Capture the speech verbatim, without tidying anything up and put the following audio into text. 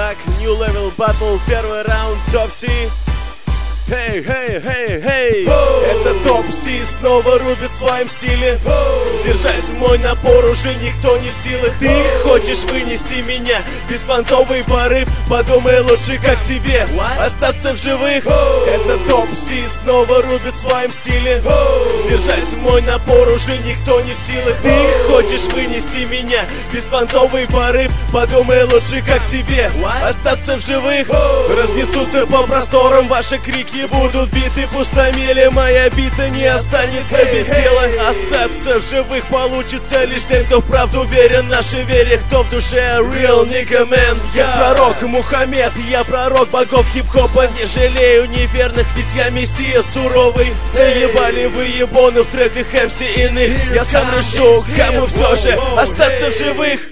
Итак, New Level Battle, первый раунд, Топ-Си. Хей, хей, хей, хей! Это Топ-Си снова рубит в своем стиле. Сдержать мой напор уже никто не в силах. Ты хочешь вынести меня, беспонтовый порыв. Подумай лучше, как тебе остаться в живых. Это Топ-Си снова рубит в своем стиле. Сдержать мой напор уже никто не в силах. Ты хочешь вынести меня, беспонтовый порыв. Подумай лучше, как тебе остаться в живых. Разнесутся по просторам ваши крики, будут биты пустомели, моя бита не останется без дела. Остаться в живых получится лишь тем, кто вправду уверен в нашей вере, кто в душе real nigga man. Я пророк Мухаммед, я пророк богов хип-хопа. Не жалею неверных, ведь я мессия суровый. Заебали вы ебоны в треках эм си иных. Я сам решу, кому все же остаться в живых.